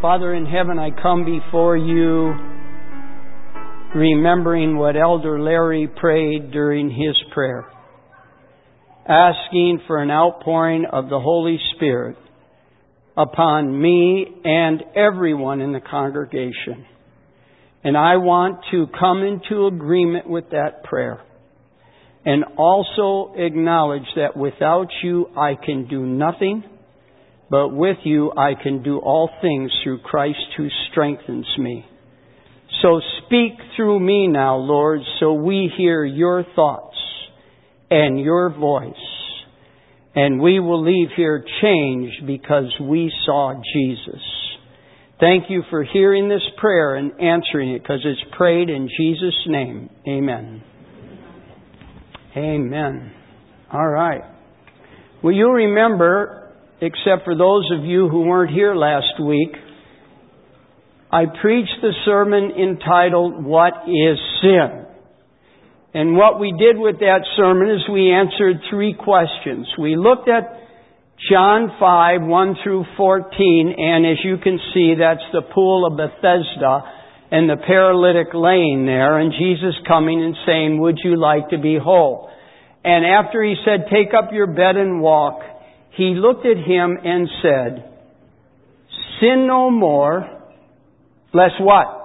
Father in heaven, I come before you remembering what Elder Larry prayed during his prayer, asking for an outpouring of the Holy Spirit upon me and everyone in the congregation. And I want to come into agreement with that prayer and also acknowledge that without you I can do nothing, but with you I can do all things through Christ who strengthens me. So speak through me now, Lord, so we hear your thoughts and your voice. And we will leave here changed because we saw Jesus. Thank you for hearing this prayer and answering it, because it's prayed in Jesus' name. Amen. Amen. All right. Well, you'll remember, except for those of you who weren't here last week, I preached the sermon entitled, What is Sin? And what we did with that sermon is we answered 3 questions. We looked at John 5, 1 through 14, and as you can see, that's the pool of Bethesda and the paralytic laying there, and Jesus coming and saying, would you like to be whole? And after he said, take up your bed and walk, he looked at him and said, sin no more, lest what?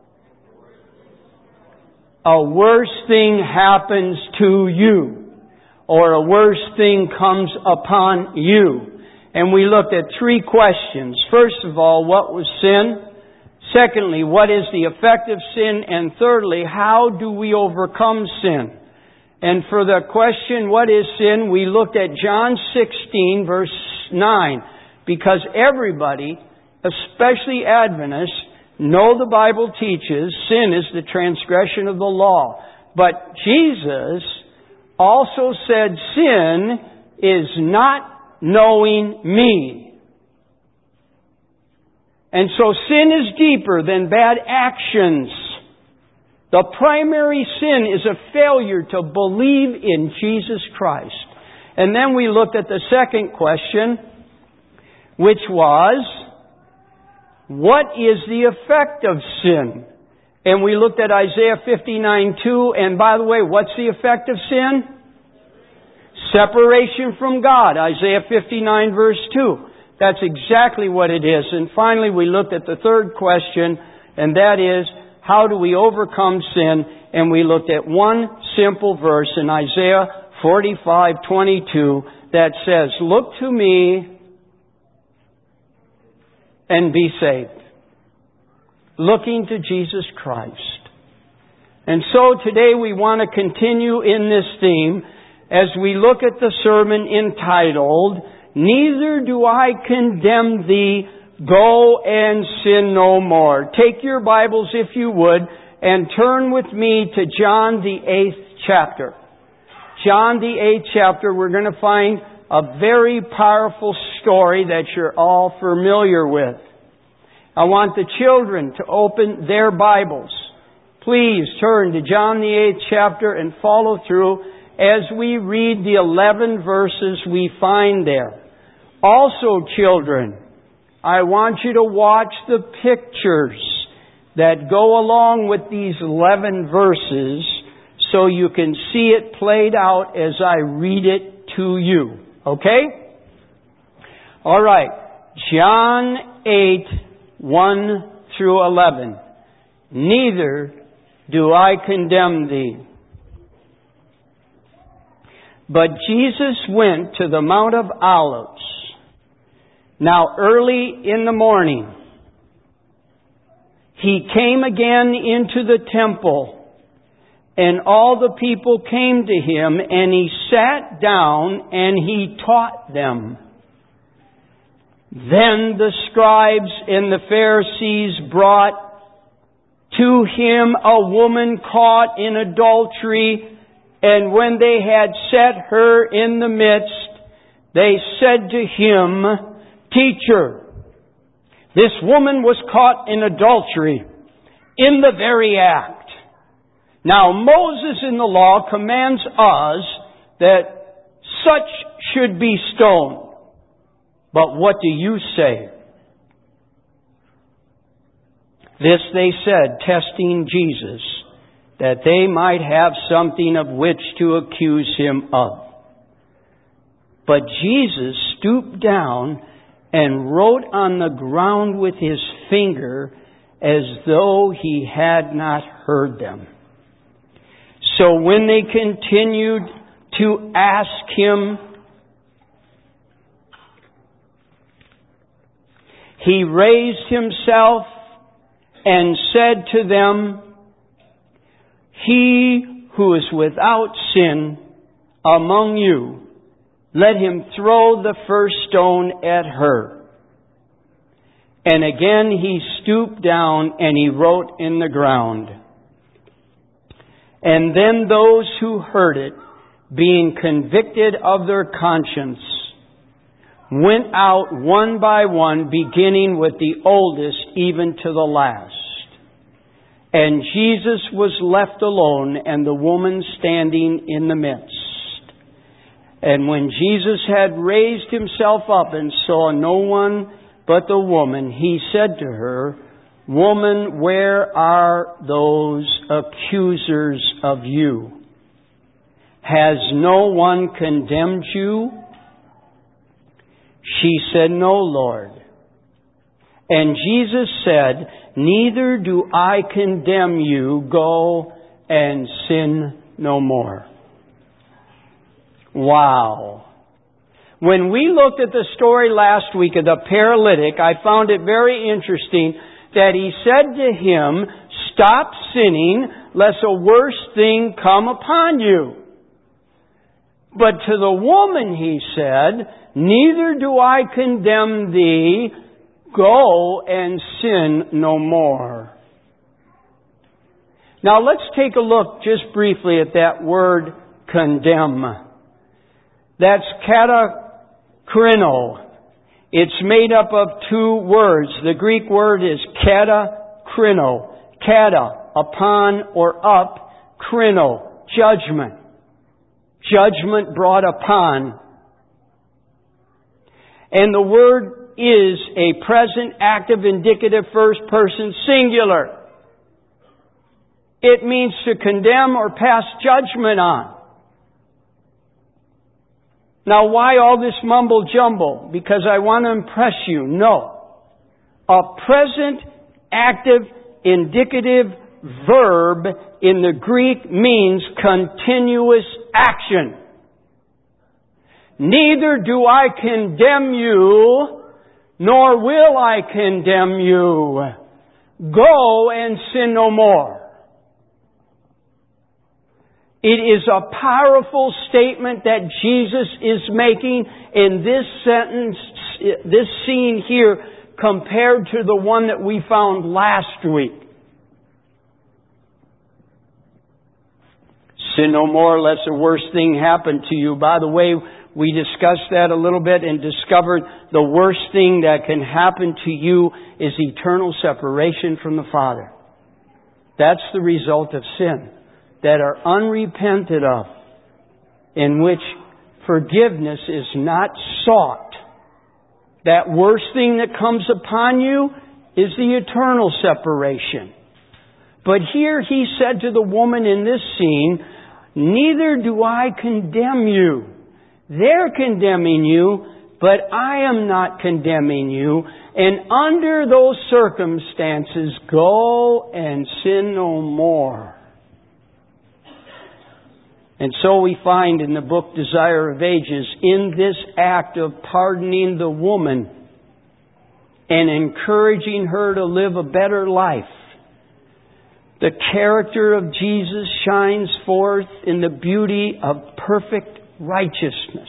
A worse thing happens to you, or a worse thing comes upon you. And we looked at 3 questions. First of all, what was sin? Secondly, what is the effect of sin? And thirdly, how do we overcome sin? And for the question, what is sin? We looked at John 16, verse 9. Because everybody, especially Adventists, know the Bible teaches sin is the transgression of the law. But Jesus also said sin is not knowing me. And so sin is deeper than bad actions. The primary sin is a failure to believe in Jesus Christ. And then we looked at the second question, which was, what is the effect of sin? And we looked at Isaiah 59:2. And by the way, what's the effect of sin? Separation from God. Isaiah 59 verse 2. That's exactly what it is. And finally, we looked at the third question, and that is, how do we overcome sin? And we looked at one simple verse in Isaiah 45:22 that says, look to me and be saved. Looking to Jesus Christ. And so today we want to continue in this theme as we look at the sermon entitled, Neither do I condemn thee, go and sin no more. Take your Bibles, if you would, and turn with me to John the 8th chapter. John the 8th chapter, we're going to find a very powerful story that you're all familiar with. I want the children to open their Bibles. Please turn to John the 8th chapter and follow through as we read the 11 verses we find there. Also, children, I want you to watch the pictures that go along with these 11 verses so you can see it played out as I read it to you. Okay? All right. John 8, 1 through 11. Neither do I condemn thee. But Jesus went to the Mount of Olives. Now early in the morning, He came again into the temple, and all the people came to Him, and He sat down and He taught them. Then the scribes and the Pharisees brought to Him a woman caught in adultery, and when they had set her in the midst, they said to Him, Teacher, this woman was caught in adultery in the very act. Now Moses in the law commands us that such should be stoned. But what do you say? This they said, testing Jesus, that they might have something of which to accuse Him of. But Jesus stooped down and wrote on the ground with His finger as though He had not heard them. So when they continued to ask Him, He raised Himself and said to them, He who is without sin among you, let him throw the first stone at her. And again He stooped down and He wrote in the ground. And then those who heard it, being convicted of their conscience, went out one by one, beginning with the oldest even to the last. And Jesus was left alone, and the woman standing in the midst. And when Jesus had raised Himself up and saw no one but the woman, He said to her, Woman, where are those accusers of you? Has no one condemned you? She said, No, Lord. And Jesus said, Neither do I condemn you. Go and sin no more. Wow. When we looked at the story last week of the paralytic, I found it very interesting that He said to him, Stop sinning, lest a worse thing come upon you. But to the woman He said, Neither do I condemn thee. Go and sin no more. Now let's take a look just briefly at that word condemn. That's katakrino. It's made up of two words. The Greek word is katakrino. Kata, upon or up. Krino, judgment. Judgment brought upon. And the word is a present, active, indicative, first person, singular. It means to condemn or pass judgment on. Now, why all this mumble jumble? Because I want to impress you. No. A present, active, indicative verb in the Greek means continuous action. Neither do I condemn you, nor will I condemn you. Go and sin no more. It is a powerful statement that Jesus is making in this sentence, this scene here, compared to the one that we found last week. Sin no more, lest a worse thing happen to you. By the way, we discussed that a little bit and discovered the worst thing that can happen to you is eternal separation from the Father. That's the result of sin that are unrepented of, in which forgiveness is not sought. That worst thing that comes upon you is the eternal separation. But here He said to the woman in this scene, Neither do I condemn you. They're condemning you, but I am not condemning you. And under those circumstances, go and sin no more. And so we find in the book Desire of Ages, in this act of pardoning the woman and encouraging her to live a better life, the character of Jesus shines forth in the beauty of perfect righteousness.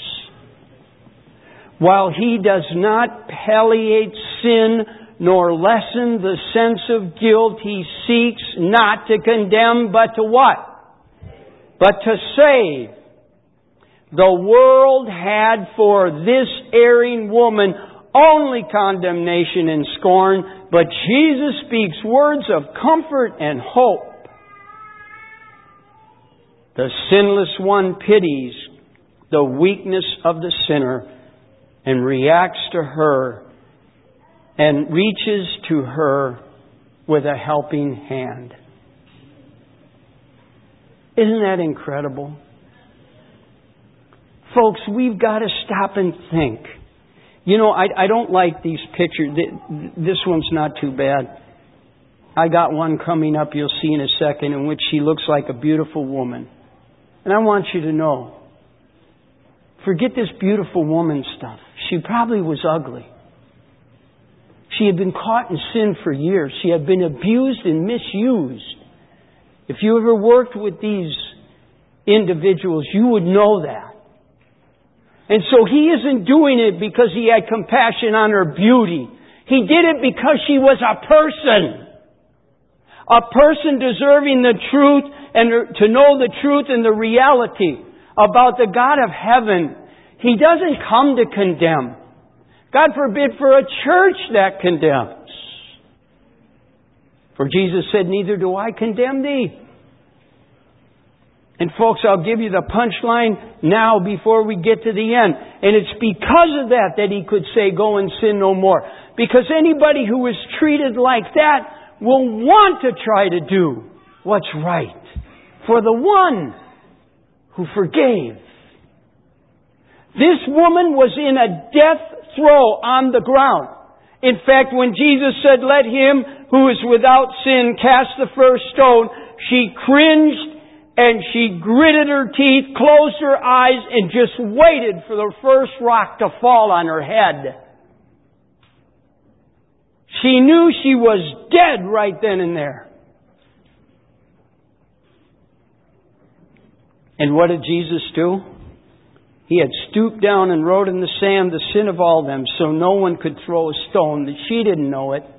While He does not palliate sin nor lessen the sense of guilt, He seeks not to condemn, but to what? But to save. The world had for this erring woman only condemnation and scorn, but Jesus speaks words of comfort and hope. The sinless one pities the weakness of the sinner and reacts to her and reaches to her with a helping hand. Isn't that incredible? Folks, we've got to stop and think. You know, I don't like these pictures. This one's not too bad. I got one coming up you'll see in a second in which she looks like a beautiful woman. And I want you to know, forget this beautiful woman stuff. She probably was ugly. She had been caught in sin for years. She had been abused and misused. If you ever worked with these individuals, you would know that. And so he isn't doing it because he had compassion on her beauty. He did it because she was a person. A person deserving the truth and to know the truth and the reality about the God of heaven. He doesn't come to condemn. God forbid for a church that condemns. For Jesus said, neither do I condemn thee. And folks, I'll give you the punchline now before we get to the end. And it's because of that he could say, go and sin no more. Because anybody who is treated like that will want to try to do what's right for the one who forgave. This woman was in a death throw on the ground. In fact, when Jesus said, let him who is without sin cast the first stone, she cringed and she gritted her teeth, closed her eyes, and just waited for the first rock to fall on her head. She knew she was dead right then and there. And what did Jesus do? He had stooped down and wrote in the sand the sin of all them, so no one could throw a stone. That she didn't know it.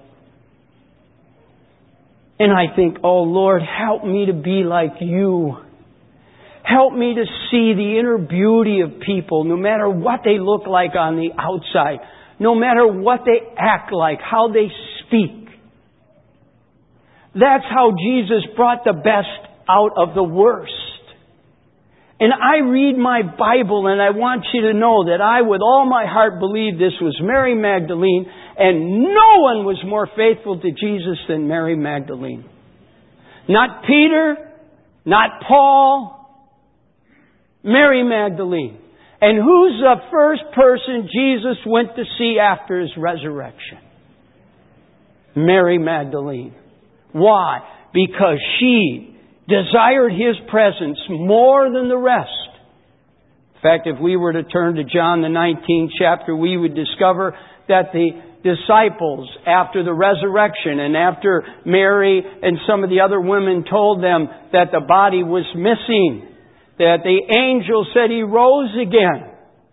And I think, oh Lord, help me to be like you. Help me to see the inner beauty of people, no matter what they look like on the outside, no matter what they act like, how they speak. That's how Jesus brought the best out of the worst. And I read my Bible and I want you to know that I with all my heart believe this was Mary Magdalene, and no one was more faithful to Jesus than Mary Magdalene. Not Peter, not Paul, Mary Magdalene. And who's the first person Jesus went to see after His resurrection? Mary Magdalene. Why? Because she desired His presence more than the rest. In fact, if we were to turn to John the 19th chapter, we would discover that the disciples, after the resurrection and after Mary and some of the other women told them that the body was missing, that the angel said He rose again.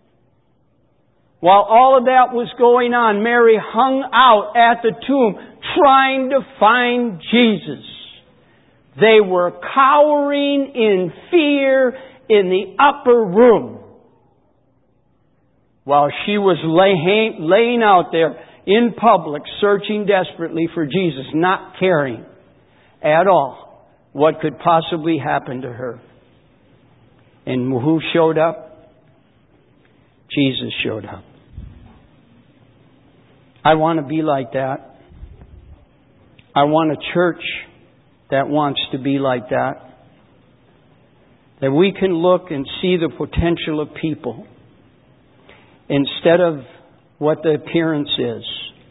While all of that was going on, Mary hung out at the tomb trying to find Jesus. They were cowering in fear in the upper room while she was laying out there in public, searching desperately for Jesus, not caring at all what could possibly happen to her. And who showed up? Jesus showed up. I want to be like that. I want a church that wants to be like that. That we can look and see the potential of people instead of what the appearance is.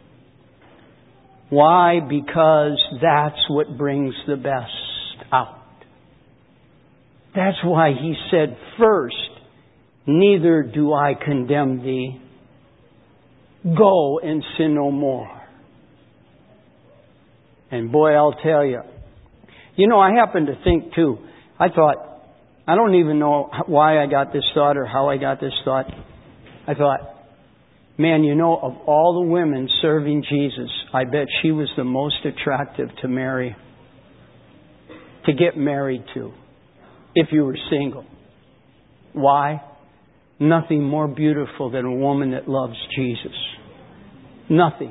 Why? Because that's what brings the best out. That's why He said first, neither do I condemn thee. Go and sin no more. And boy, I'll tell you. You know, I happen to think too. I thought, I don't even know why I got this thought or how I got this thought. I thought, man, you know, of all the women serving Jesus, I bet she was the most attractive to marry, to get married to, if you were single. Why? Nothing more beautiful than a woman that loves Jesus. Nothing.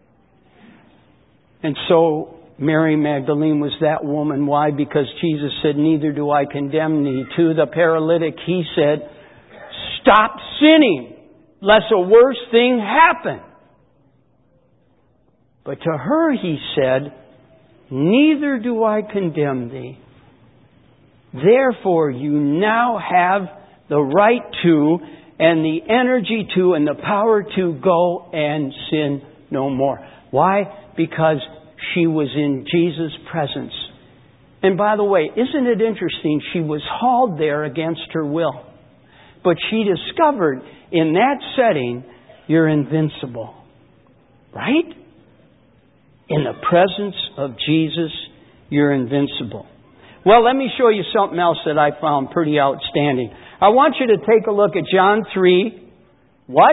And so Mary Magdalene was that woman. Why? Because Jesus said, neither do I condemn thee. To the paralytic, He said, stop sinning, lest a worse thing happen. But to her He said, neither do I condemn thee. Therefore, you now have the right to, and the energy to, and the power to go and sin no more. Why? Because she was in Jesus' presence. And by the way, isn't it interesting? She was hauled there against her will. But she discovered in that setting, you're invincible. Right? In the presence of Jesus, you're invincible. Well, let me show you something else that I found pretty outstanding. I want you to take a look at John 3. What?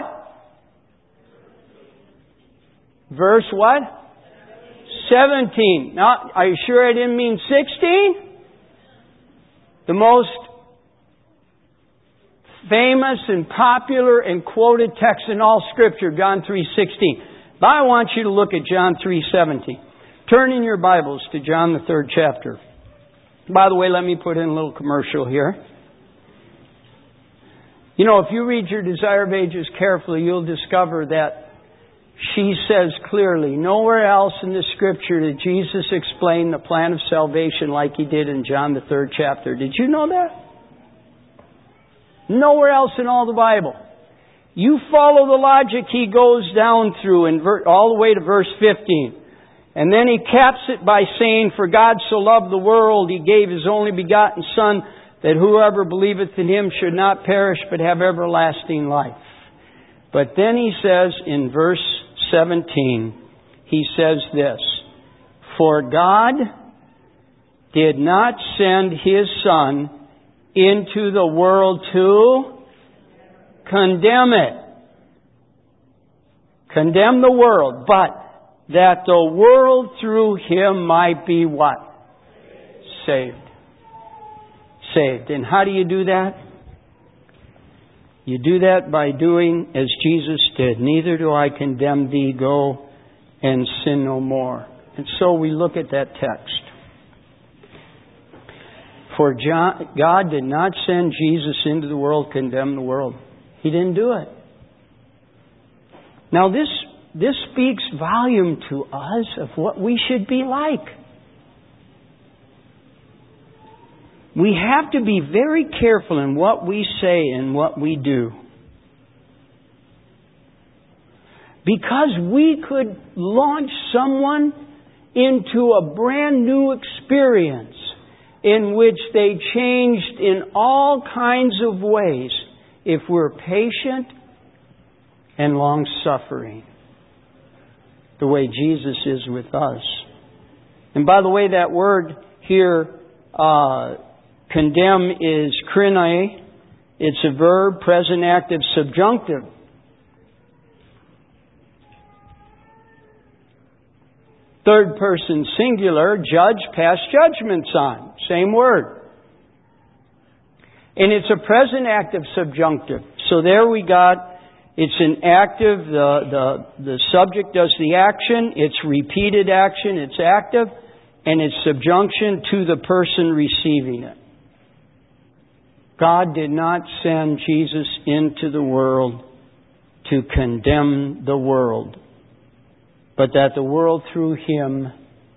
Verse what? 17. Now, are you sure I didn't mean 16? The most famous and popular and quoted text in all Scripture, John 3:16. But I want you to look at John 3:17. Turn in your Bibles to John the 3rd chapter. By the way, let me put in a little commercial here. You know, if you read your Desire of Ages carefully, you'll discover that she says clearly, nowhere else in the Scripture did Jesus explain the plan of salvation like He did in John the 3rd chapter. Did you know that? Nowhere else in all the Bible. You follow the logic He goes down through all the way to verse 15. And then He caps it by saying, for God so loved the world, He gave His only begotten Son, that whoever believeth in Him should not perish, but have everlasting life. But then He says in verse 17, He says this, for God did not send His Son into the world to condemn it. Condemn the world, but that the world through Him might be what? Saved. Saved. And how do you do that? You do that by doing as Jesus did. Neither do I condemn thee, go and sin no more. And so we look at that text. For God did not send Jesus into the world to condemn the world. He didn't do it. Now this speaks volume to us of what we should be like. We have to be very careful in what we say and what we do. Because we could launch someone into a brand new experience in which they changed in all kinds of ways if we're patient and long-suffering, the way Jesus is with us. And by the way, that word here, condemn, is krine. It's a verb, present active subjunctive. Third person singular, judge, pass judgments on. Same word. And it's a present active subjunctive. So there we got, it's an active, the subject does the action, it's repeated action, it's active, and it's subjunction to the person receiving it. God did not send Jesus into the world to condemn the world, but that the world through Him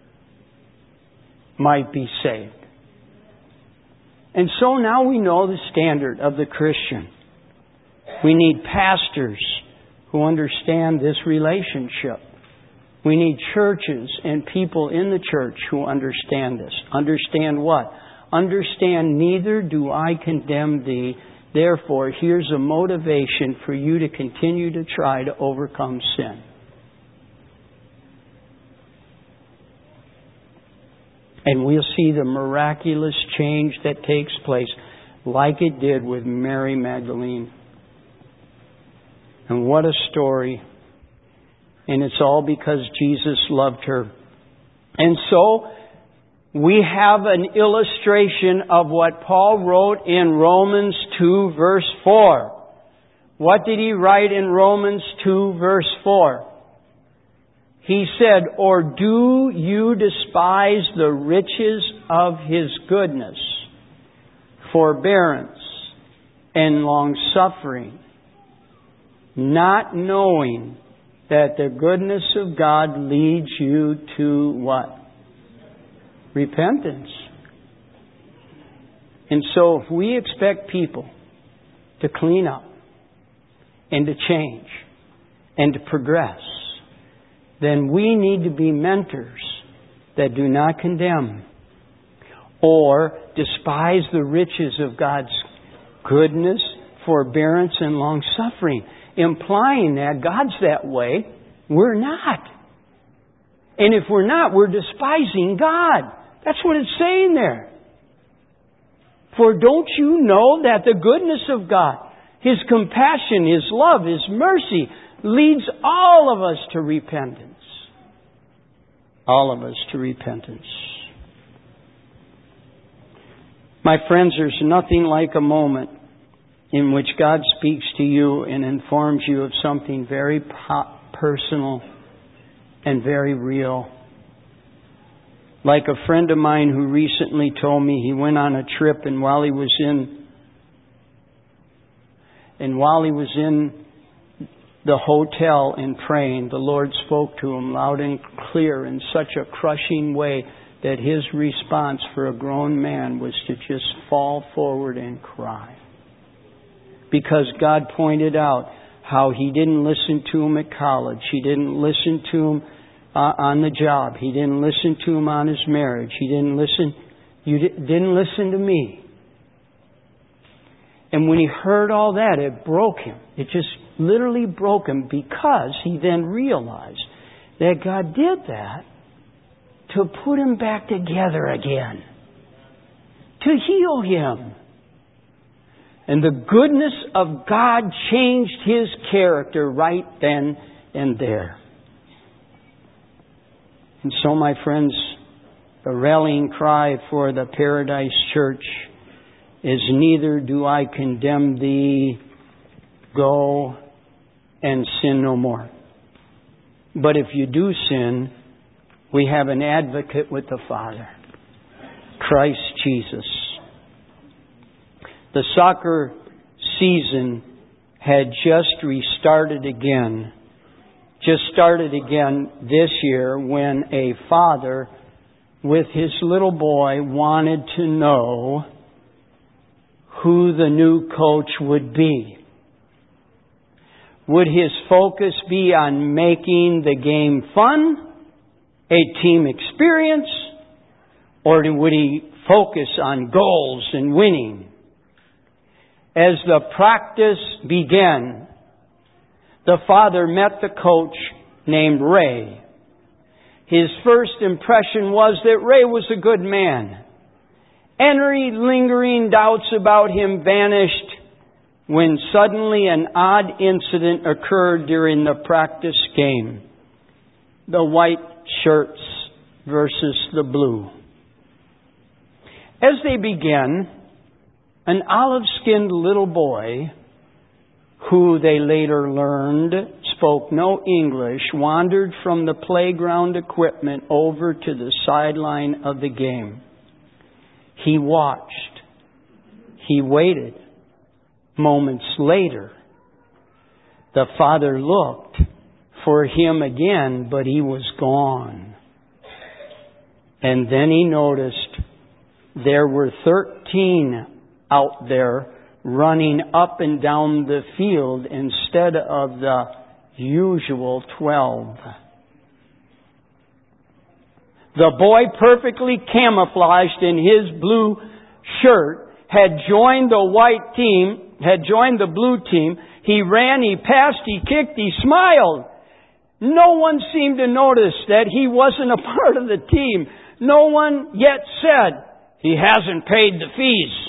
might be saved. And so now we know the standard of the Christian. We need pastors who understand this relationship. We need churches and people in the church who understand this. Understand what? Understand, neither do I condemn thee. Therefore, here's a motivation for you to continue to try to overcome sin. And we'll see the miraculous change that takes place, like it did with Mary Magdalene. And what a story. And it's all because Jesus loved her. And so, we have an illustration of what Paul wrote in Romans 2 verse 4. What did he write in Romans 2 verse 4? He said, or do you despise the riches of His goodness, forbearance, and long-suffering, not knowing that the goodness of God leads you to what? Repentance. And so if we expect people to clean up and to change and to progress, then we need to be mentors that do not condemn or despise the riches of God's goodness, forbearance, and long-suffering, implying that God's that way. We're not. And if we're not, we're despising God. That's what it's saying there. For don't you know that the goodness of God, His compassion, His love, His mercy leads all of us to repentance. All of us to repentance. My friends, there's nothing like a moment in which God speaks to you and informs you of something very personal and very real. Like a friend of mine who recently told me he went on a trip, and while he was in the hotel and praying, the Lord spoke to him loud and clear in such a crushing way that his response for a grown man was to just fall forward and cry. Because God pointed out how He didn't listen to him at college. He didn't listen to him on the job. He didn't listen to him on his marriage. He didn't listen. You didn't listen to me. And when he heard all that, it broke him. It just literally broke him, because he then realized that God did that to put him back together again, to heal him. And the goodness of God changed his character right then and there. And so, my friends, the rallying cry for the Paradise Church is, neither do I condemn thee, go and sin no more. But if you do sin, we have an advocate with the Father, Christ Jesus. The soccer season had just restarted again. Just started again this year, when a father with his little boy wanted to know who the new coach would be. Would his focus be on making the game fun, a team experience, or would he focus on goals and winning? As the practice began, the father met the coach named Ray. His first impression was that Ray was a good man. Any lingering doubts about him vanished when suddenly an odd incident occurred during the practice game. The white shirts versus the blue. As they began, an olive-skinned little boy, who they later learned spoke no English, wandered from the playground equipment over to the sideline of the game. He watched. He waited. Moments later, the father looked for him again, but he was gone. And then he noticed there were 13 out there running up and down the field instead of the usual 12. The boy, perfectly camouflaged in his blue shirt, had joined the white team, had joined the blue team. He ran, he passed, he kicked, he smiled. No one seemed to notice that he wasn't a part of the team. No one yet said, he hasn't paid the fees.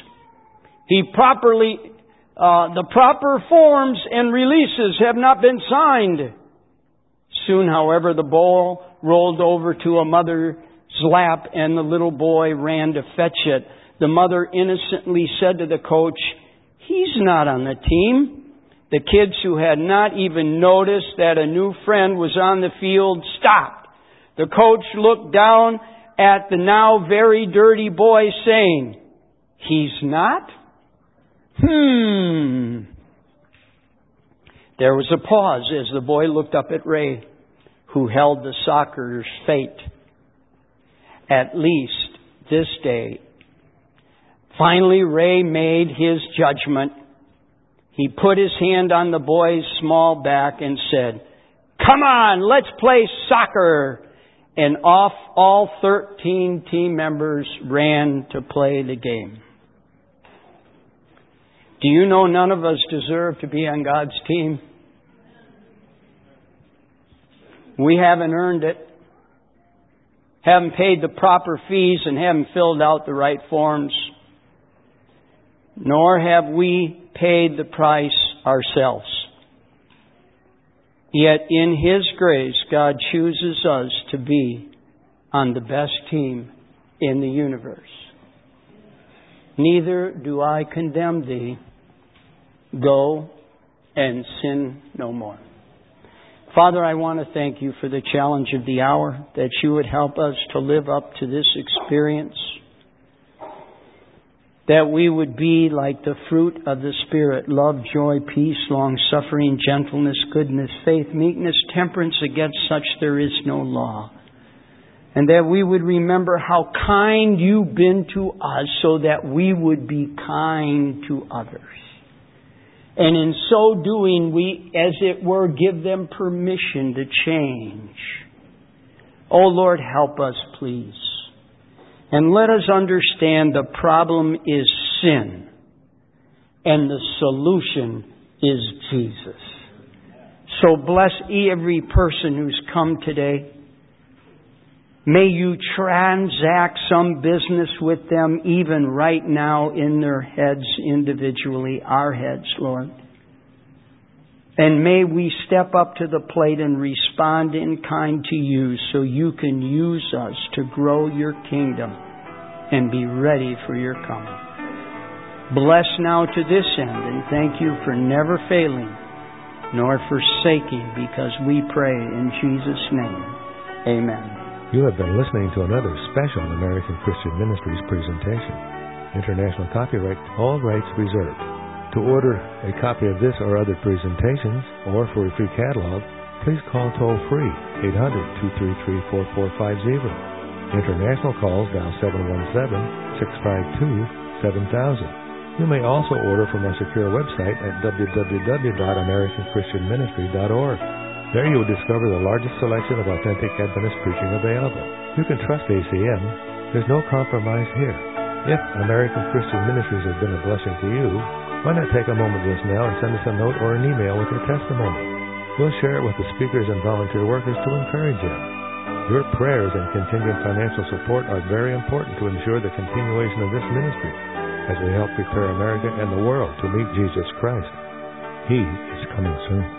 The proper forms and releases have not been signed. Soon, however, the ball rolled over to a mother's lap, and the little boy ran to fetch it. The mother innocently said to the coach, "He's not on the team." The kids, who had not even noticed that a new friend was on the field, stopped. The coach looked down at the now very dirty boy, saying, "He's not? There was a pause as the boy looked up at Ray, who held the soccer's fate. At least this day. Finally, Ray made his judgment. He put his hand on the boy's small back and said, "Come on, let's play soccer." And off all 13 team members ran to play the game. Do you know none of us deserve to be on God's team? We haven't earned it, haven't paid the proper fees, and haven't filled out the right forms. Nor have we paid the price ourselves. Yet in His grace, God chooses us to be on the best team in the universe. Neither do I condemn thee. Go and sin no more. Father, I want to thank You for the challenge of the hour, that You would help us to live up to this experience, that we would be like the fruit of the Spirit: love, joy, peace, long-suffering, gentleness, goodness, faith, meekness, temperance. Against such there is no law. And that we would remember how kind You've been to us, so that we would be kind to others. And in so doing, we, as it were, give them permission to change. Oh Lord, help us, please. And let us understand the problem is sin, and the solution is Jesus. So bless every person who's come today. May You transact some business with them even right now in their heads individually, our heads, Lord. And may we step up to the plate and respond in kind to You, so You can use us to grow Your kingdom and be ready for Your coming. Bless now to this end, and thank You for never failing nor forsaking, because we pray in Jesus' name. Amen. You have been listening to another special American Christian Ministries presentation. International copyright, all rights reserved. To order a copy of this or other presentations, or for a free catalog, please call toll-free 800-233-4450. International calls dial 717-652-7000. You may also order from our secure website at www.americanchristianministry.org. There you will discover the largest selection of authentic Adventist preaching available. You can trust ACM. There's no compromise here. If American Christian Ministries has been a blessing to you, why not take a moment just now and send us a note or an email with your testimony? We'll share it with the speakers and volunteer workers to encourage you. Your prayers and contingent financial support are very important to ensure the continuation of this ministry as we help prepare America and the world to meet Jesus Christ. He is coming soon.